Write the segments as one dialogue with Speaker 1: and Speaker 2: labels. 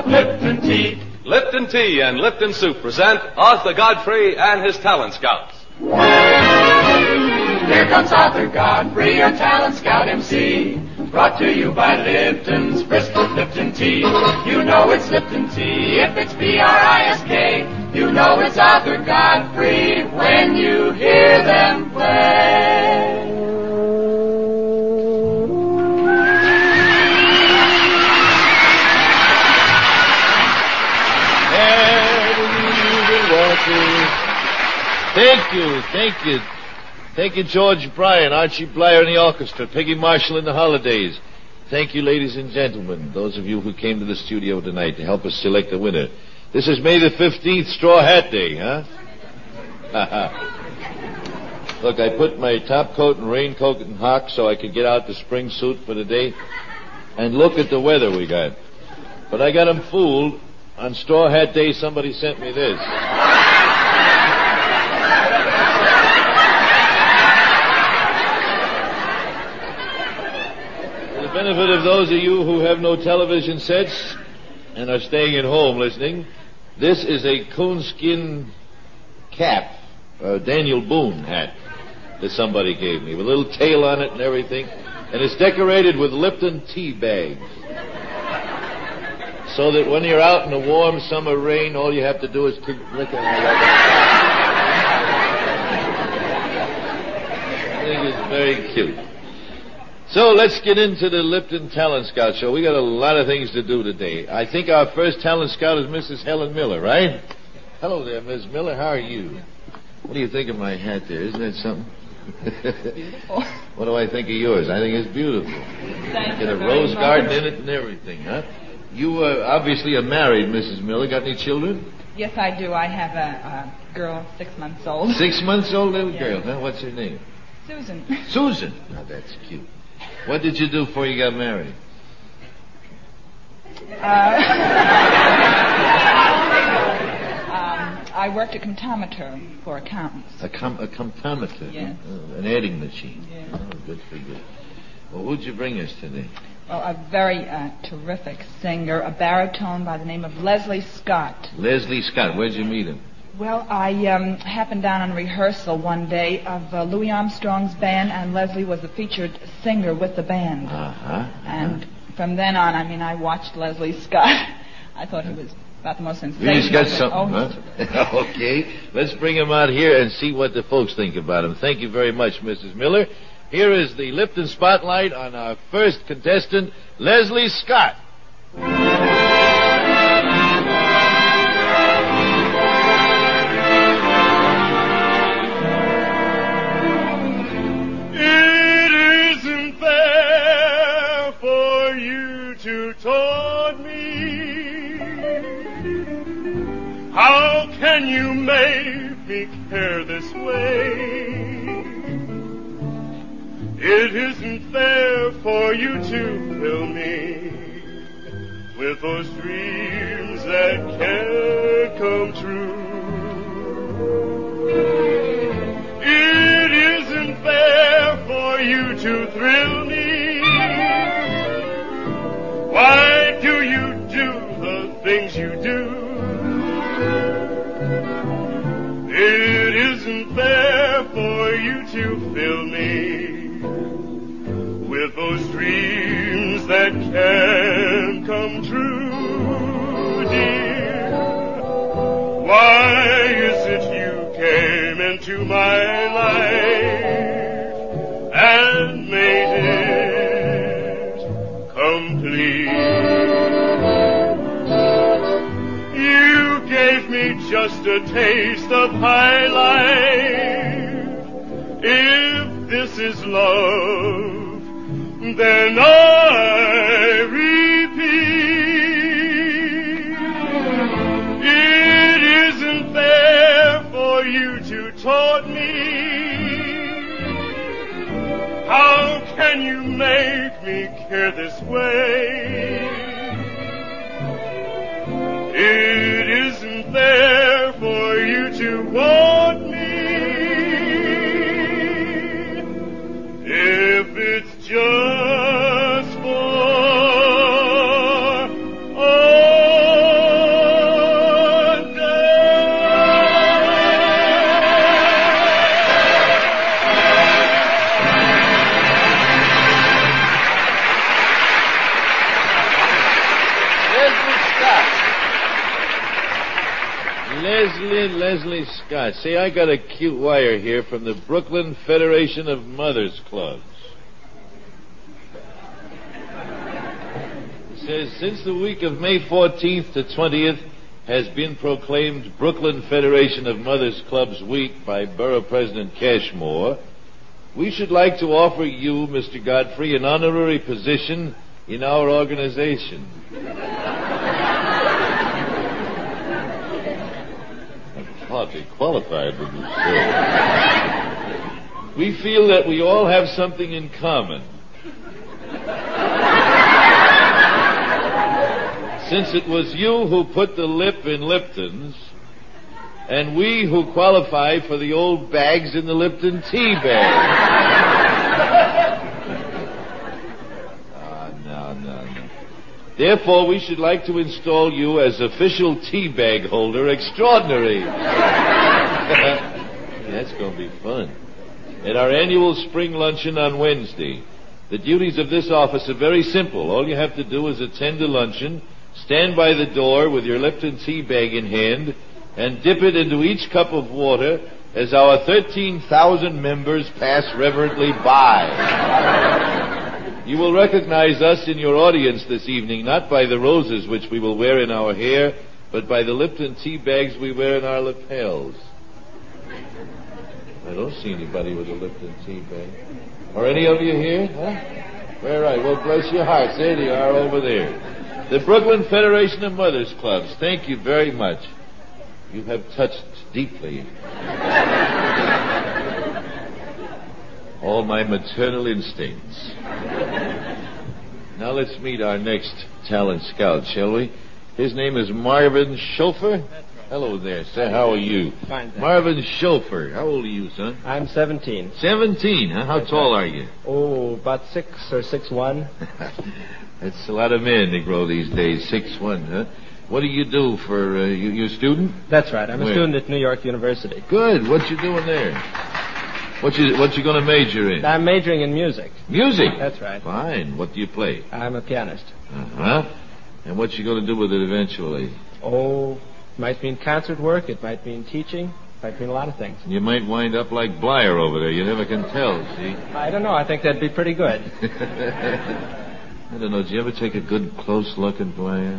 Speaker 1: Lipton Tea.
Speaker 2: Lipton Tea and Lipton Soup present Arthur Godfrey and his Talent Scouts.
Speaker 1: Here comes Arthur Godfrey, your Talent Scout MC. Brought to you by Lipton's Bristol Lipton Tea. You know it's Lipton Tea if it's B-R-I-S-K. You know it's Arthur Godfrey when you hear them play.
Speaker 3: Thank you. Thank you, George Bryan, Archie Blyer and the orchestra, Peggy Marshall and the Holidays. Thank you, ladies and gentlemen, those of you who came to the studio tonight to help us select the winner. This is May the 15th, Straw Hat Day, huh? Look, I put my top coat and raincoat and hock so I could get out the spring suit for the day. And look at the weather we got. But I got 'em fooled. On Straw Hat Day, somebody sent me this. For the benefit of those of you who have no television sets and are staying at home listening, this is a coonskin cap, a Daniel Boone hat that somebody gave me, with a little tail on it and everything, and it's decorated with Lipton tea bags. So that when you're out in the warm summer rain, all you have to do is keep licking it. I think it's very cute. So let's get into the Lipton Talent Scout show. We got a lot of things to do today. I think our first talent scout is Mrs. Helen Miller, right? Hello there, Ms. Miller. How are you? What do you think of my hat there? Isn't that something?
Speaker 4: Beautiful.
Speaker 3: What do I think of yours? I think it's beautiful.
Speaker 4: Thank
Speaker 3: Get
Speaker 4: you
Speaker 3: a
Speaker 4: very
Speaker 3: rose
Speaker 4: much.
Speaker 3: garden in it and everything, huh? You obviously are married, Mrs. Miller. Got any children?
Speaker 4: Yes, I do. I have a girl, 6 months old.
Speaker 3: 6 months old little
Speaker 4: Yeah.
Speaker 3: girl, huh? What's her name?
Speaker 4: Susan.
Speaker 3: Susan. Now that's cute. What did you do before you got married?
Speaker 4: I worked at Comptometer for accountants.
Speaker 3: A comptometer.
Speaker 4: Yes.
Speaker 3: An adding machine.
Speaker 4: Yes.
Speaker 3: Oh, good for you. Well, who'd you bring us today?
Speaker 4: Well, a very terrific singer, a baritone by the name of Leslie Scott.
Speaker 3: Leslie Scott. Where'd you meet him?
Speaker 4: Well, I happened down on rehearsal one day of Louis Armstrong's band, and Leslie was the featured singer with the band.
Speaker 3: Uh-huh.
Speaker 4: And from then on, I watched Leslie Scott. I thought he was about the most sensational.
Speaker 3: He's got something,
Speaker 4: Oh,
Speaker 3: huh? Okay. Let's bring him out here and see what the folks think about him. Thank you very much, Mrs. Miller. Here is the Lipton Spotlight on our first contestant, Leslie Scott.
Speaker 5: It isn't fair for you to taunt me. How can you make me care this way? It isn't fair for you to fill me with those dreams that can't come true. It isn't fair for you to thrill me. Why do you do the things you do? It isn't fair for you to fill me with those dreams that can come true, dear. Why is it you came into my life and made it complete? You gave me just a taste of high life. If this is love, then I repeat, it isn't fair for you to taunt me. How can you make me care this way? It isn't fair for you to want me. If it's just for
Speaker 3: Leslie Scott. Say, I got a cute wire here from the Brooklyn Federation of Mothers Clubs. It says, since the week of May 14th to 20th has been proclaimed Brooklyn Federation of Mothers Clubs Week by Borough President Cashmore, we should like to offer you, Mr. Godfrey, an honorary position in our organization. I'm hardly qualified with you, sir. We feel that we all have something in common. Since it was you who put the lip in Lipton's, and we who qualify for the old bags in the Lipton tea bag. No. Therefore, we should like to install you as official tea bag holder extraordinary. That's going to be fun. At our annual spring luncheon on Wednesday, the duties of this office are very simple. All you have to do is attend a luncheon, stand by the door with your Lipton tea bag in hand, and dip it into each cup of water as our 13,000 members pass reverently by. You will recognize us in your audience this evening, not by the roses which we will wear in our hair, but by the Lipton tea bags we wear in our lapels. I don't see anybody with a Lipton tea bag. Are any of you here? Huh? All right, well, bless your hearts. There they are over there. The Brooklyn Federation of Mothers Clubs, thank you very much. You have touched deeply all my maternal instincts. Now let's meet our next talent scout, shall we? His name is Marvin Schofer.
Speaker 6: That's right.
Speaker 3: Hello there, sir. How are you?
Speaker 6: Fine, thanks.
Speaker 3: Marvin Schofer. How old are you, son?
Speaker 6: I'm 17.
Speaker 3: 17, huh? How tall are you?
Speaker 6: Oh, about 6 or 6'1".
Speaker 3: That's a lot of men they grow these days. 6'1", huh? What do you do for, you a student?
Speaker 6: That's right. I'm
Speaker 3: Where?
Speaker 6: a student at New York University.
Speaker 3: Good. What you doing there? What you going to major in?
Speaker 6: I'm majoring in music.
Speaker 3: Music?
Speaker 6: That's right.
Speaker 3: Fine. What do you play?
Speaker 6: I'm a pianist.
Speaker 3: Uh-huh. And what you going to do with it eventually?
Speaker 6: Oh, might mean concert work. It might mean teaching. It might mean a lot of things.
Speaker 3: You might wind up like Blyer over there. You never can tell, see?
Speaker 6: I don't know. I think that'd be pretty good.
Speaker 3: I don't know. Did you ever take a good close look at Blyer?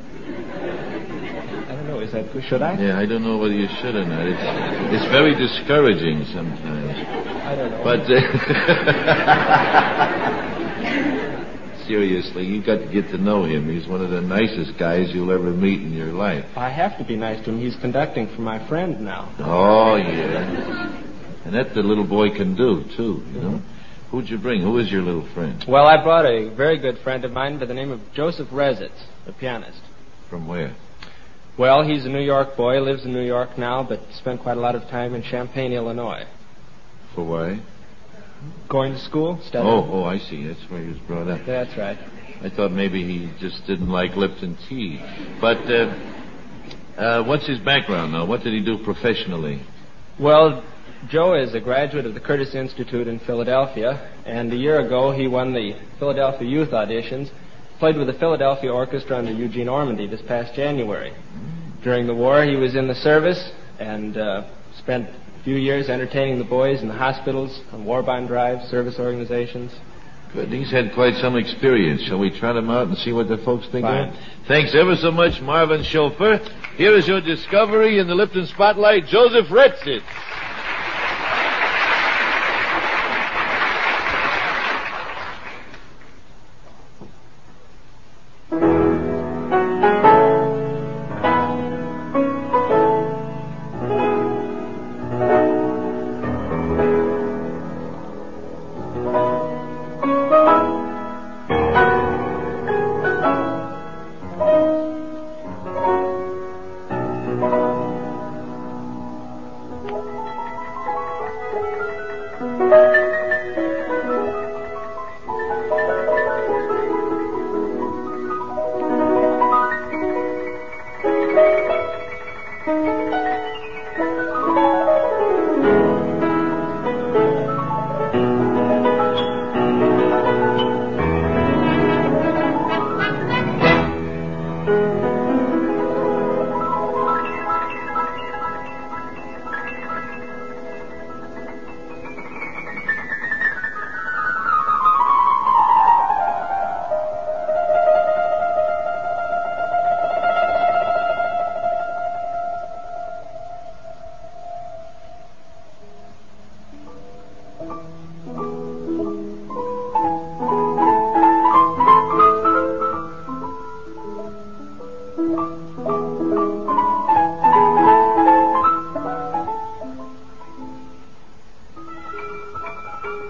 Speaker 6: I don't know. Is that good? Should I?
Speaker 3: Yeah, I don't know whether you should or not. It's very discouraging sometimes.
Speaker 6: I don't know.
Speaker 3: But seriously, you got to get to know him. He's one of the nicest guys you'll ever meet in your life.
Speaker 6: I have to be nice to him. He's conducting for my friend now.
Speaker 3: Oh, yeah. And that the little boy can do, too, you know. Who'd you bring? Who is your little friend?
Speaker 6: Well, I brought a very good friend of mine by the name of Joseph Rezitz, a pianist.
Speaker 3: From where?
Speaker 6: Well, he's a New York boy, lives in New York now, but spent quite a lot of time in Champaign, Illinois.
Speaker 3: For why?
Speaker 6: Going to school, studying.
Speaker 3: Oh, I see. That's where he was brought up.
Speaker 6: That's right.
Speaker 3: I thought maybe he just didn't like Lipton tea. But what's his background now? What did he do professionally?
Speaker 6: Well, Joe is a graduate of the Curtis Institute in Philadelphia, and a year ago he won the Philadelphia Youth Auditions, played with the Philadelphia Orchestra under Eugene Ormandy this past January. During the war, he was in the service and spent a few years entertaining the boys in the hospitals, on war bond drives, service organizations.
Speaker 3: Good. He's had quite some experience. Shall we trot him out and see what the folks think
Speaker 6: Fine.
Speaker 3: of him? Thanks ever so much, Marvin Schofer. Here is your discovery in the Lipton Spotlight, Joseph Rezitz.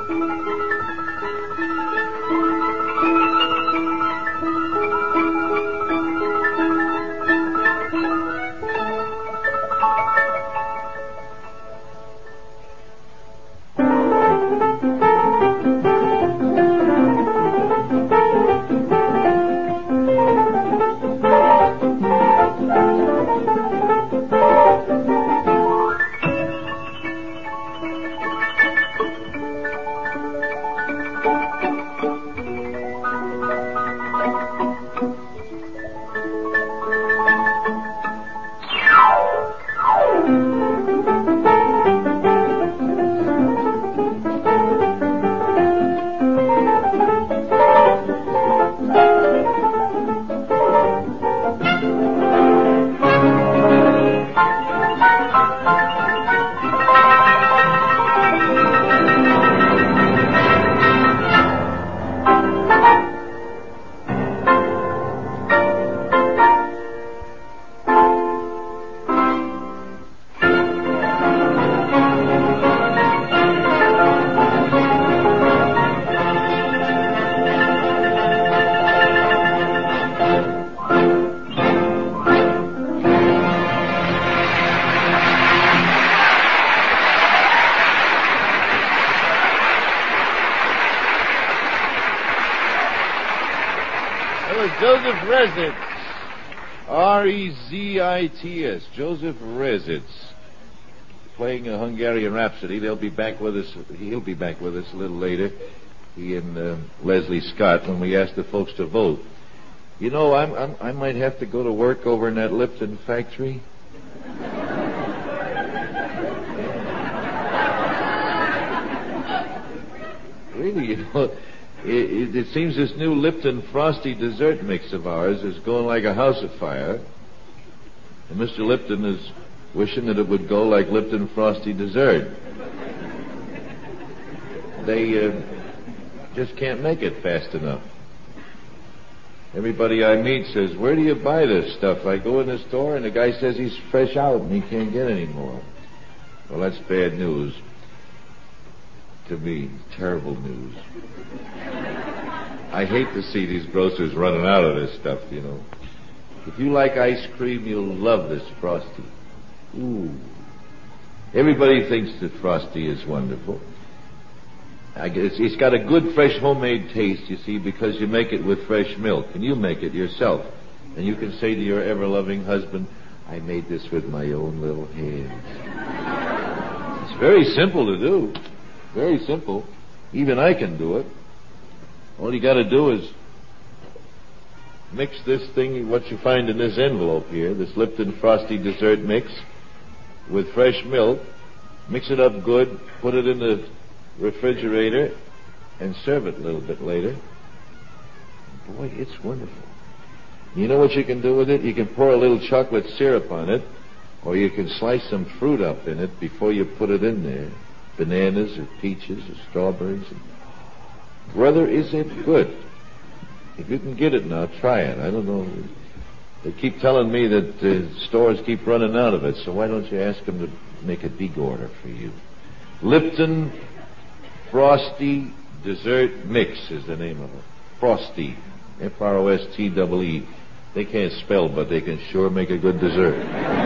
Speaker 3: Joseph Rezitz. R-E-Z-I-T-S. Joseph Rezitz. Playing a Hungarian Rhapsody. He'll be back with us a little later. He and Leslie Scott, when we asked the folks to vote. You know, I might have to go to work over in that Lipton factory. Really, you know, it seems this new Lipton Frosty dessert mix of ours is going like a house afire. And Mr. Lipton is wishing that it would go like Lipton Frosty dessert. They just can't make it fast enough. Everybody I meet says, "Where do you buy this stuff?" I go in the store and the guy says he's fresh out and he can't get any more. Well, that's bad news. To me, terrible news. I hate to see these grocers running out of this stuff, you know. If you like ice cream, you'll love this Frosty. Ooh. Everybody thinks that Frosty is wonderful. I guess it's got a good fresh homemade taste, you see, because you make it with fresh milk, and you make it yourself. And you can say to your ever-loving husband, "I made this with my own little hands." It's very simple to do. Very simple. Even I can do it. All you got to do is mix this thing, what you find in this envelope here, this Lipton Frosty dessert mix, with fresh milk. Mix it up good, put it in the refrigerator, and serve it a little bit later. Boy, it's wonderful. You know what you can do with it? You can pour a little chocolate syrup on it, or you can slice some fruit up in it before you put it in there. Bananas or peaches or strawberries. Brother, is it good? If you can get it now, try it. I don't know. They keep telling me that stores keep running out of it, so why don't you ask them to make a big order for you? Lipton Frosty Dessert Mix is the name of it. Frosty. F-R-O-S-T-E-E. They can't spell, but they can sure make a good dessert.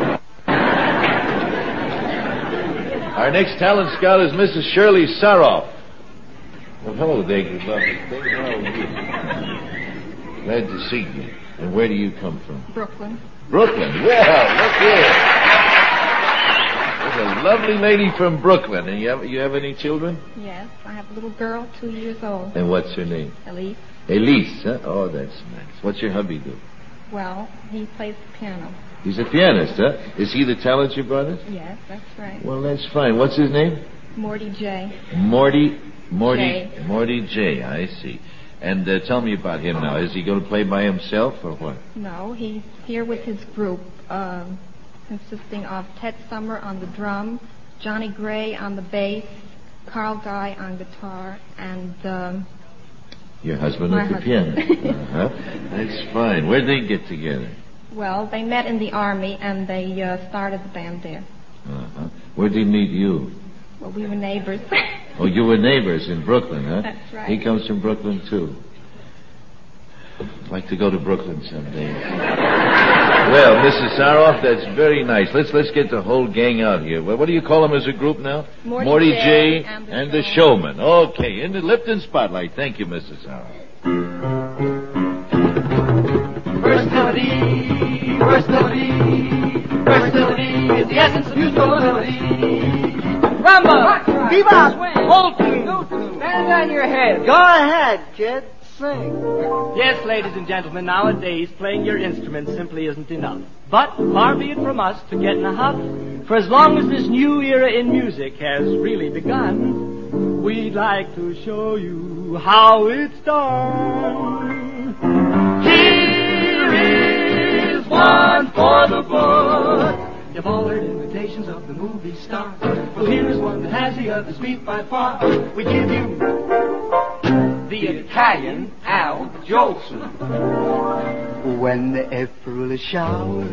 Speaker 3: Our next talent scout is Mrs. Shirley Saroff. Well, hello, David. How are you? Glad to see you. And where do you come from?
Speaker 7: Brooklyn.
Speaker 3: Brooklyn? Well, look here. There's a lovely lady from Brooklyn. And you have any children?
Speaker 7: Yes, I have a little girl, 2 years old.
Speaker 3: And what's her name?
Speaker 7: Elise.
Speaker 3: Elise, huh? Oh, that's nice. What's your hubby do?
Speaker 7: Well, he plays the piano.
Speaker 3: He's a pianist, huh? Is he the talent you brought us?
Speaker 7: Yes, that's right.
Speaker 3: Well, that's fine. What's his name?
Speaker 7: Morty J.
Speaker 3: Morty
Speaker 7: J.
Speaker 3: I see. And tell me about him now. Is he going to play by himself or what?
Speaker 7: No, he's here with his group, consisting of Ted Summer on the drum, Johnny Gray on the bass, Carl Guy on guitar, and
Speaker 3: your husband
Speaker 7: my
Speaker 3: with the
Speaker 7: husband.
Speaker 3: piano. Uh-huh. That's fine. Where'd they get together?
Speaker 7: Well, they met in the Army, and they started the band there.
Speaker 3: Uh-huh. Where'd he meet you?
Speaker 7: Well, we were neighbors.
Speaker 3: Oh, you were neighbors in Brooklyn, huh?
Speaker 7: That's right.
Speaker 3: He comes from Brooklyn, too. I'd like to go to Brooklyn someday. Well, Mrs. Saroff, that's very nice. Let's get the whole gang out here. Well, what do you call them as a group now?
Speaker 7: Morty
Speaker 3: J.
Speaker 7: and
Speaker 3: and the Showman. Okay, in the Lipton Spotlight. Thank you, Mrs. Saroff.
Speaker 1: Versatility, versatility, versatility is the essence of musical ability.
Speaker 8: Rumba!
Speaker 1: Bebop!
Speaker 8: Swing!
Speaker 1: Old tune!
Speaker 8: Stand on your head.
Speaker 9: Go ahead, kid. Sing.
Speaker 8: Yes, ladies and gentlemen, nowadays playing your instrument simply isn't enough. But far be it from us to get in a huff, for as long as this new era in music has really begun, we'd like to show you how it's done.
Speaker 1: Here is one for the book.
Speaker 8: You've all heard imitations of the movie star. Well, here is one that has the others beat by far. We give you the Italian Al Jolson.
Speaker 9: When the April shower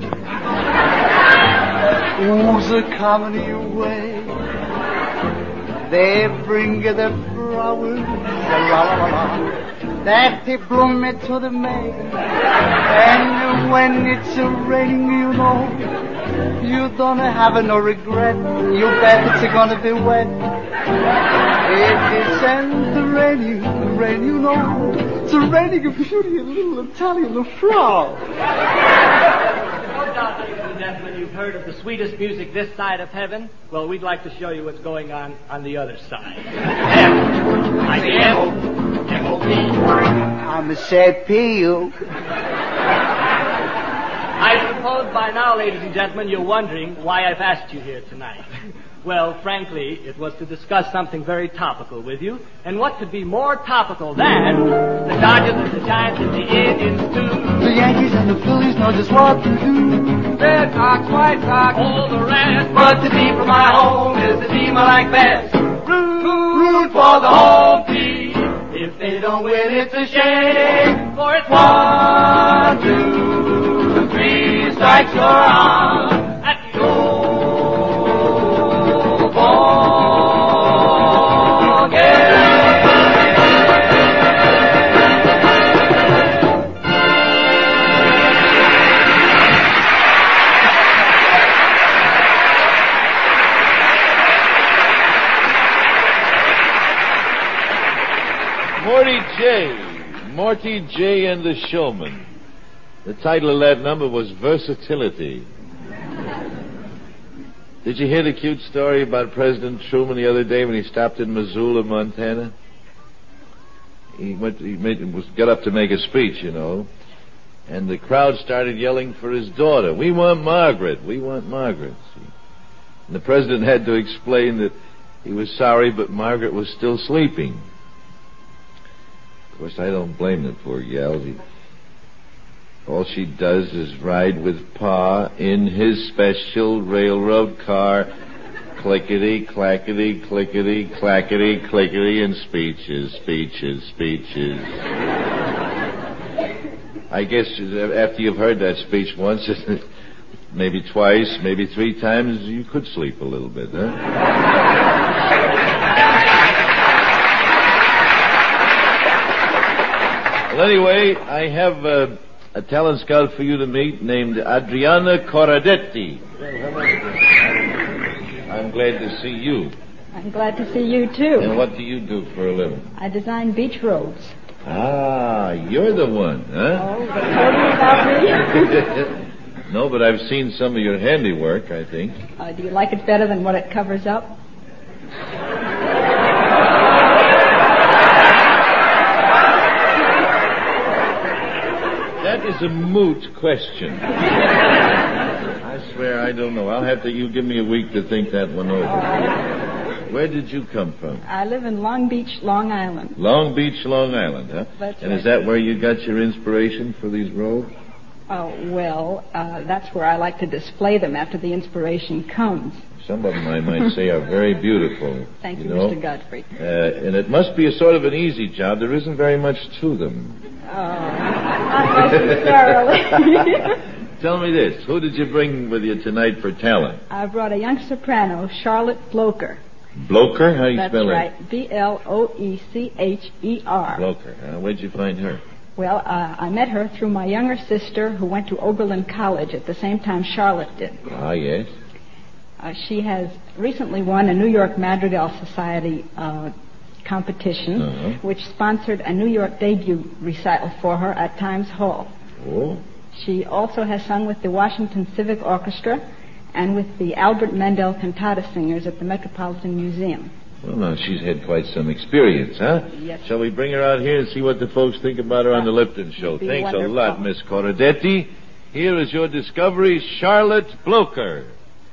Speaker 9: oohs a comedy away, they bring the flowers, la-la-la-la, that they bloom to the May. And when it's raining, you know, you don't have no regret. You bet it's gonna be wet. It is raining, you know. It's raining a beauty, a little Italian frog.
Speaker 8: No doubt, ladies and gentlemen, you've heard of the sweetest music this side of heaven. Well, we'd like to show you what's going on the other side.
Speaker 1: M-O-P.
Speaker 9: I'm a sad peel.
Speaker 8: I suppose by now, ladies and gentlemen, you're wondering why I've asked you here tonight. Well, frankly, it was to discuss something very topical with you. And what could be more topical than the Dodgers and the Giants and the Indians, too?
Speaker 9: The Yankees and the Phillies know just what to do.
Speaker 8: Red Sox, White Sox, all the rest. But the team from my home is the team I like best. Root for the home team. If they don't win, it's a shame. For it's 1, 2, 3 strikes you're on. At the old ball game.
Speaker 3: Morty J. and the Showman. The title of that number was Versatility. Did you hear the cute story about President Truman the other day when he stopped in Missoula, Montana? He got up to make a speech, you know, and the crowd started yelling for his daughter. We want Margaret. We want Margaret. See? And the president had to explain that he was sorry, but Margaret was still sleeping. Of course, I don't blame the poor gal. All she does is ride with Pa in his special railroad car, clickety, clackety, clickety, clackety, clickety, and speeches. I guess after you've heard that speech once, maybe twice, maybe 3 times, you could sleep a little bit, huh? Well, anyway, I have a talent scout for you to meet named Adriana Corradetti. I'm glad to see you.
Speaker 10: I'm glad to see you, too.
Speaker 3: And what do you do for a living?
Speaker 10: I design beach roads.
Speaker 3: Ah, you're the one, huh?
Speaker 10: Oh, but told you about me?
Speaker 3: No, but I've seen some of your handiwork, I think.
Speaker 10: Do you like it better than what it covers up?
Speaker 3: That is a moot question. I swear I don't know. I'll have to, you give me a week to think that one over. Where did you come from?
Speaker 10: I live in Long Beach, Long Island.
Speaker 3: Long Beach, Long Island, huh?
Speaker 10: That's
Speaker 3: and
Speaker 10: right.
Speaker 3: Is that where you got your inspiration for these roles?
Speaker 10: Oh, well, that's where I like to display them after the inspiration comes.
Speaker 3: Some of them, I might say, are very beautiful.
Speaker 10: Thank you,
Speaker 3: know?
Speaker 10: Mr. Godfrey.
Speaker 3: And it must be a sort of an easy job. There isn't very much to them.
Speaker 10: Not necessarily.
Speaker 3: Tell me this. Who did you bring with you tonight for talent?
Speaker 10: I brought a young soprano, Charlotte Blocher.
Speaker 3: Blocher? How do you
Speaker 10: That's
Speaker 3: spell
Speaker 10: right.
Speaker 3: that?
Speaker 10: Bloecher.
Speaker 3: Blocher. Where'd you find her?
Speaker 10: Well, I met her through my younger sister who went to Oberlin College at the same time Charlotte did.
Speaker 3: Ah, yes.
Speaker 10: She has recently won a New York Madrigal Society competition, which sponsored a New York debut recital for her at Times Hall.
Speaker 3: Oh.
Speaker 10: She also has sung with the Washington Civic Orchestra and with the Albert Mendel Cantata Singers at the Metropolitan Museum.
Speaker 3: Well, now, she's had quite some experience, huh?
Speaker 10: Yes.
Speaker 3: Shall we bring her out here and see what the folks think about her on the Lipton Show? Thanks
Speaker 10: wonderful.
Speaker 3: a lot, Miss Corradetti. Here is your discovery, Charlotte Blocher.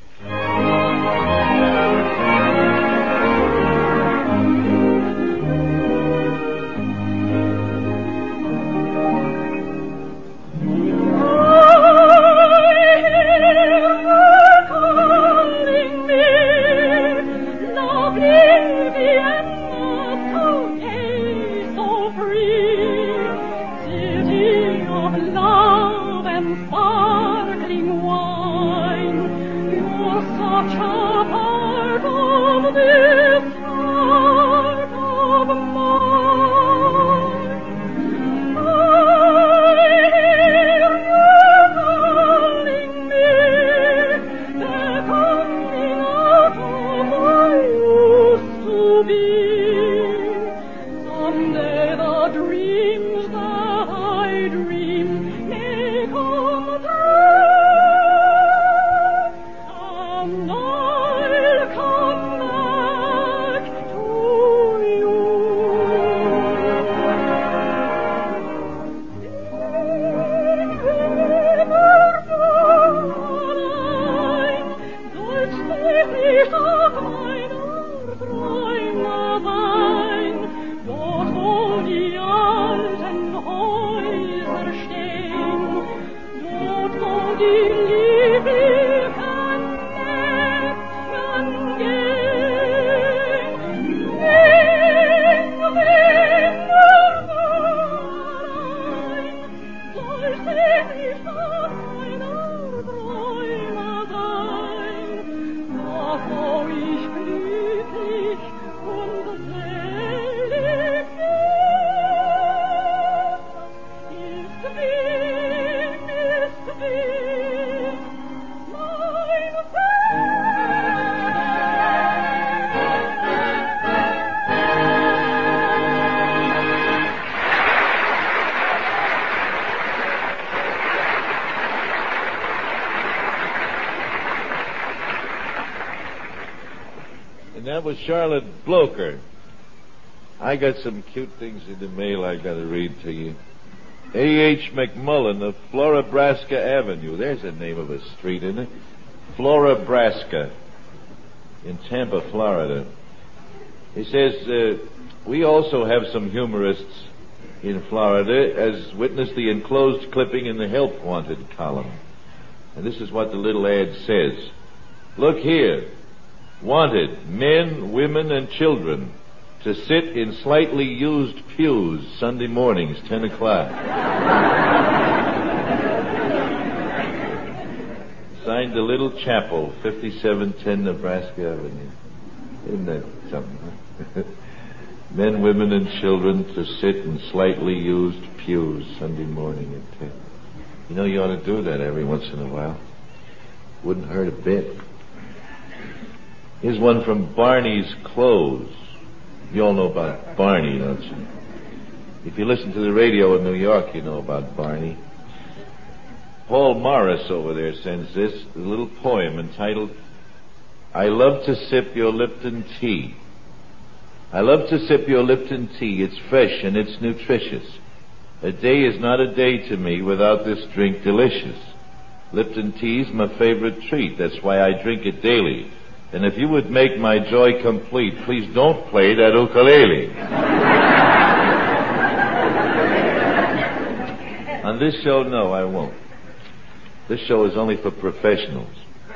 Speaker 3: That was Charlotte Blocher. I got some cute things in the mail I got to read to you. A.H. McMullen of Florabraska Avenue. There's the name of a street, isn't it? Florabraska in Tampa, Florida. He says, we also have some humorists in Florida, as witness the enclosed clipping in the Help Wanted column. And this is what the little ad says. Look here. Wanted, men, women, and children to sit in slightly used pews Sunday mornings, 10 o'clock. Signed the Little Chapel, 5710 Nebraska Avenue. Isn't that something, huh? Men, women, and children to sit in slightly used pews Sunday morning at 10. You know, you ought to do that every once in a while. Wouldn't hurt a bit. Here's one from Barney's Clothes. You all know about Barney, don't you? If you listen to the radio in New York, you know about Barney. Paul Morris over there sends this, a little poem entitled, I love to sip your Lipton tea. I love to sip your Lipton tea. It's fresh and it's nutritious. A day is not a day to me without this drink delicious. Lipton tea's my favorite treat. That's why I drink it daily. And if you would make my joy complete, please don't play that ukulele. On this show, no, I won't. This show is only for professionals.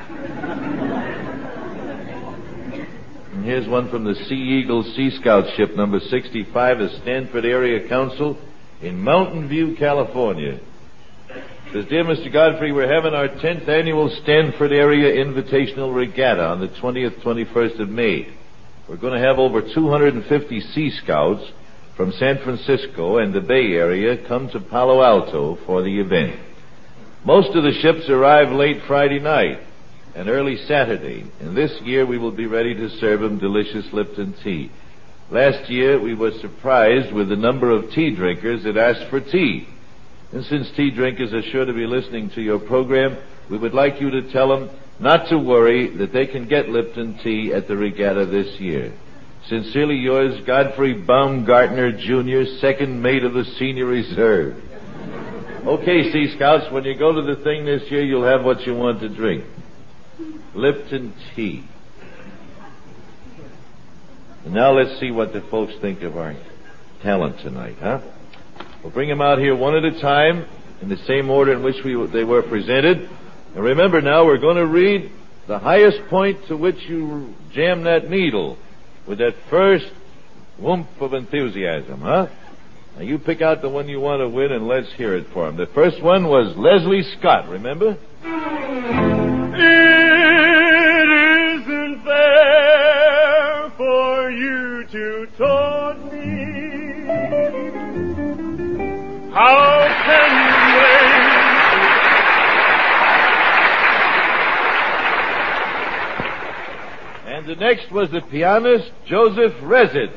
Speaker 3: And here's one from the Sea Eagle Sea Scout ship number 65, the Stanford Area Council in Mountain View, California. It says, Dear Mr. Godfrey, we're having our 10th annual Stanford Area Invitational Regatta on the 20th, 21st of May. We're going to have over 250 Sea Scouts from San Francisco and the Bay Area come to Palo Alto for the event. Most of the ships arrive late Friday night and early Saturday, and this year we will be ready to serve them delicious Lipton tea. Last year we were surprised with the number of tea drinkers that asked for tea. And since tea drinkers are sure to be listening to your program, we would like you to tell them not to worry, that they can get Lipton tea at the regatta this year. Sincerely yours, Godfrey Baumgartner, Jr., second mate of the Senior Reserve. Okay, Sea Scouts, when you go to the thing this year, you'll have what you want to drink. Lipton tea. And now let's see what the folks think of our talent tonight, huh? We'll bring them out here one at a time in the same order in which they were presented. And remember now, we're going to read the highest point to which you jam that needle with that first whoomp of enthusiasm, huh? Now you pick out the one you want to win and let's hear it for him. The first one was Leslie Scott, remember?
Speaker 5: It isn't fair for you to taunt me. How can you wait?
Speaker 3: And the next was the pianist Joseph Rezitz.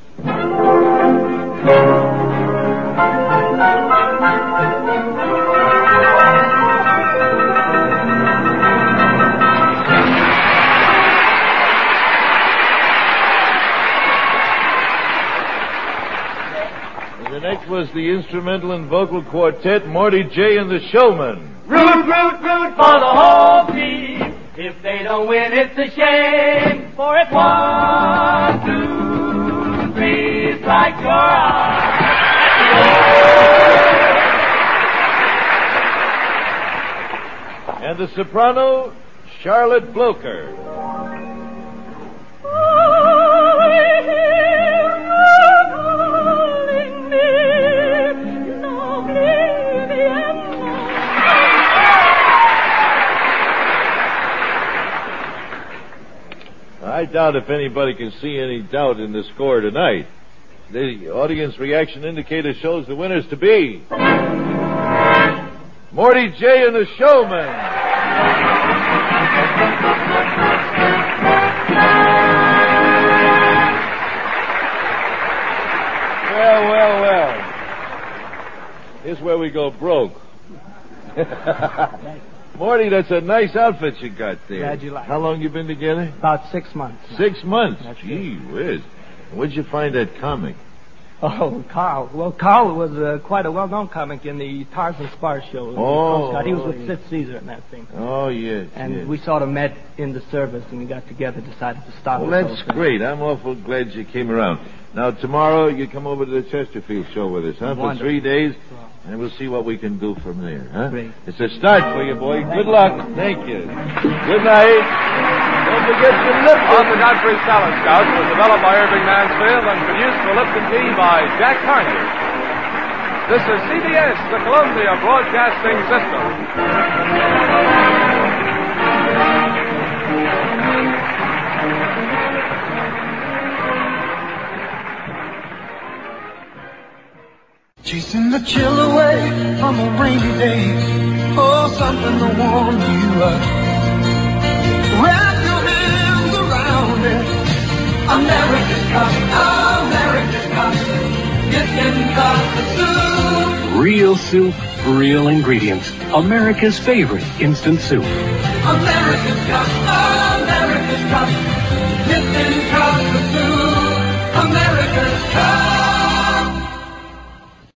Speaker 3: The next was the instrumental and vocal quartet, Morty J. and the Showmen.
Speaker 8: Root, root, root for the whole team. If they don't win, it's a shame. For it's 1, 2, 3, strike your eye.
Speaker 3: And the soprano, Charlotte Blocher. I doubt if anybody can see any doubt in the score tonight. The audience reaction indicator shows the winners to be Morty J. and the Showmen. Well. Here's where we go broke. Morty, that's a nice outfit you got there.
Speaker 11: Glad you like it.
Speaker 3: How long you been together?
Speaker 11: About 6 months.
Speaker 3: 6 months?
Speaker 11: That's
Speaker 3: Gee whiz. Where'd you find that comic?
Speaker 11: Oh, Carl. Well, Carl was quite a well-known comic in the Tarzan Spar show. He was with Sid Caesar in that thing.
Speaker 3: Oh, yes.
Speaker 11: And we sort of met in the service, and we got together, decided to start.
Speaker 3: Well, that's great. I'm awful glad you came around. Now, tomorrow you come over to the Chesterfield show with us, huh?
Speaker 11: Wonderful.
Speaker 3: For 3 days, and we'll see what we can do from there, huh?
Speaker 11: Great.
Speaker 3: It's a start for you, boy. Good luck. Thank you. Good night. Don't forget to Lipton.
Speaker 2: On the Godfrey Salad Scouts was developed by Irving Mansfield and produced for Lipton Tea by Jack Carnegie. This is CBS, the Columbia Broadcasting System.
Speaker 12: Chasing the chill away from a rainy day. Oh, something to warm you up. Wrap your hands around it. America's Cup. It's in the soup.
Speaker 13: Real soup, real ingredients. America's favorite instant soup.
Speaker 12: America's Cup. It's in